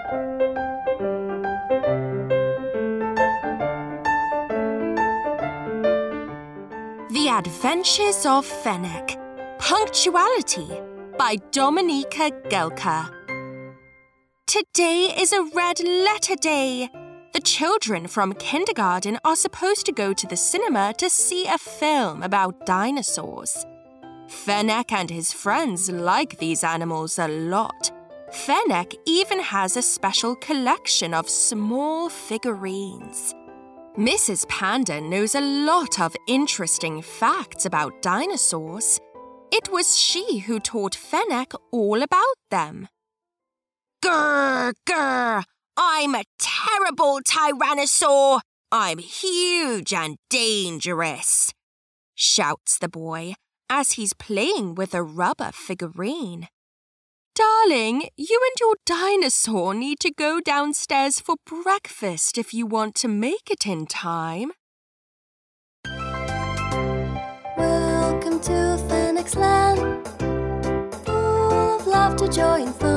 The Adventures of Fennec. Punctuality by Dominika Gelka. Today is a red letter day. The children from kindergarten are supposed to go to the cinema to see a film about dinosaurs. Fennec and his friends like these animals a lot. Fennec even has a special collection of small figurines. Mrs. Panda knows a lot of interesting facts about dinosaurs. It was she who taught Fennec all about them. Grr, grr! I'm a terrible tyrannosaur! I'm huge and dangerous, shouts the boy as he's playing with a rubber figurine. Darling, you and your dinosaur need to go downstairs for breakfast if you want to make it in time. Welcome to Fennec's Land, full of laughter, joy and fun.